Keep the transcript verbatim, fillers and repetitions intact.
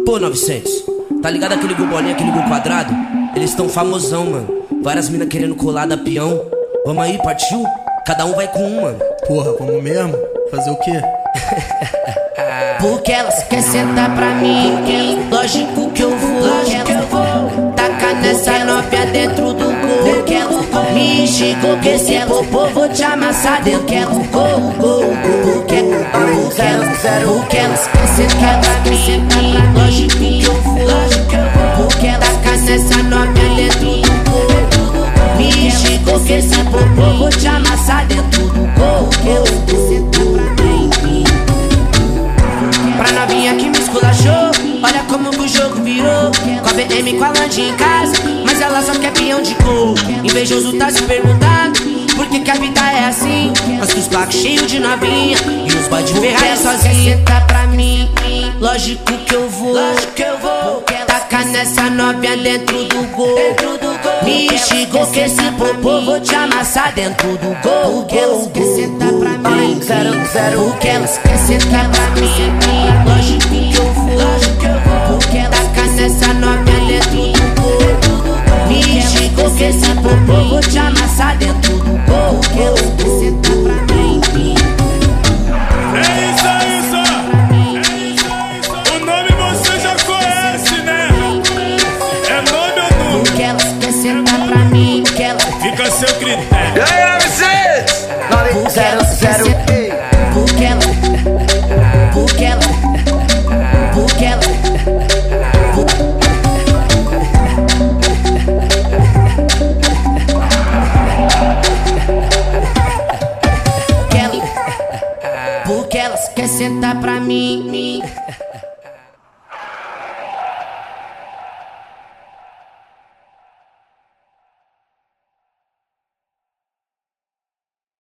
Pô, novecentos, tá ligado aquele gol bolinha, aquele gol quadrado? Eles tão famosão, mano. Várias minas querendo colar da peão. Vamos aí, partiu? Cada um vai com um, mano. Porra, vamos mesmo? Fazer o quê? Porque elas quer sentar pra mim. Lógico que eu vou, lógico que eu vou. Tacar nessa novinha dentro do gol. Me xingou que esse popô vou te amassar dentro do gol, gol, gol. Porque elas quer sentar pra mim. Lógico que eu vou, lógico que eu vou. Porque ela tacar nessa novinha dentro do gol. Me xingou que esse popô vou te amassar dentro do gol. Pra novinha que me esculachou, olha como que o jogo virou. Com a B M com a Land em casa, mas ela só quer peão de gol. Invejoso tá se perguntando por que que a vida é assim. Nós com os placos cheios de novinha e os boy de Ferrari sozinha. Senta pra mim, lógico que eu vou, lógico que eu vou. Tacar nessa novinha dentro do gol. Me xingou que esse popô vou te amassar dentro do gol. Porque elas quer sentar pra mim, porque elas quer sentar pra mim. Lógico que eu vou, lógico que eu vou. Porque ela tacar nessa novinha dentro do gol. Me xingou que esse popô vou te amassar dentro do gol. Porque elas quer sentar pra mim. É isso aí, só. O nome você já conhece, né? É nome ou nome? Porque elas quer sentar pra mim. Porque elas fica a seu critério. E aí, M Cs? Porque ela quer sentar. Porque ela, porque ela, porque ela, porque ela, porque elas quer sentar pra mim.